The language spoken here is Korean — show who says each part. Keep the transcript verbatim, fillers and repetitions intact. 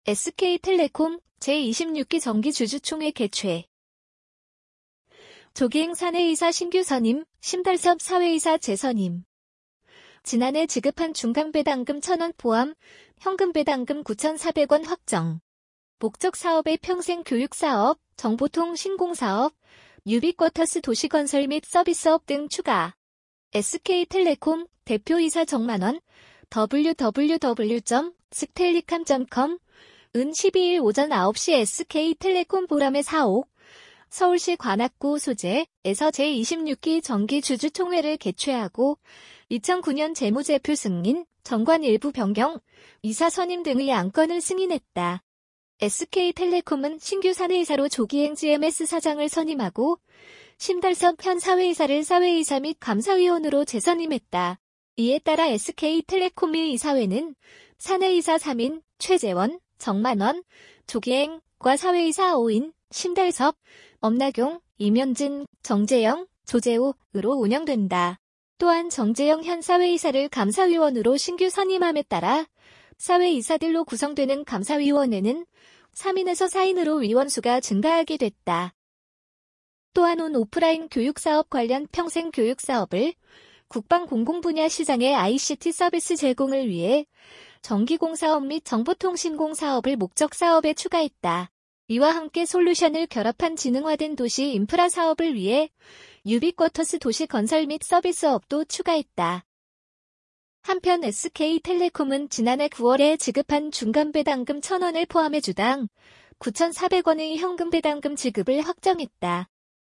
Speaker 1: 에스케이텔레콤 제이십육 기 정기주주총회 개최. 조기행 사내이사 신규 선임, 심달섭 사회이사 재선임. 지난해 지급한 중간배당금 천 원 포함 현금배당금 구천사백 원 확정. 목적 사업의 평생교육사업, 정보통 신공사업, 유비쿼터스 도시건설 및 서비스업 등 추가. 에스케이텔레콤 대표이사 정만원, 더블유 더블유 더블유 점 스텔리캄 점 컴, 은 십이 일 오전 아홉 시 에스케이텔레콤 보람의 사옥, 서울시 관악구 소재에서 제이십육 기 정기주주총회를 개최하고 이천구 년 재무제표 승인, 정관 일부 변경, 이사 선임 등의 안건을 승인했다. 에스케이텔레콤은 신규 사내이사로 조기행 지엠에스 사장을 선임하고 심달섭 현 사회이사를 사회이사 및 감사위원으로 재선임했다. 이에 따라 에스케이텔레콤의 이사회는 사내이사 삼 인, 최재원, 정만원, 조기행과 사회이사 오 인, 심달섭, 엄나경, 이면진, 정재영, 조재호으로 운영된다. 또한 정재영 현 사회이사를 감사위원으로 신규 선임함에 따라 사회이사들로 구성되는 감사위원회는 삼 인에서 사 인으로 위원수가 증가하게 됐다. 또한 온 오프라인 교육사업 관련 평생교육사업을 국방 공공분야 시장의 아이씨티 서비스 제공을 위해 전기공사업 및 정보통신공사업을 목적사업에 추가했다. 이와 함께 솔루션을 결합한 지능화된 도시 인프라 사업을 위해 유비쿼터스 도시 건설 및 서비스업도 추가했다. 한편 에스케이텔레콤은 지난해 구월에 지급한 중간배당금 천 원을 포함해 주당 구천사백 원의 현금배당금 지급을 확정했다.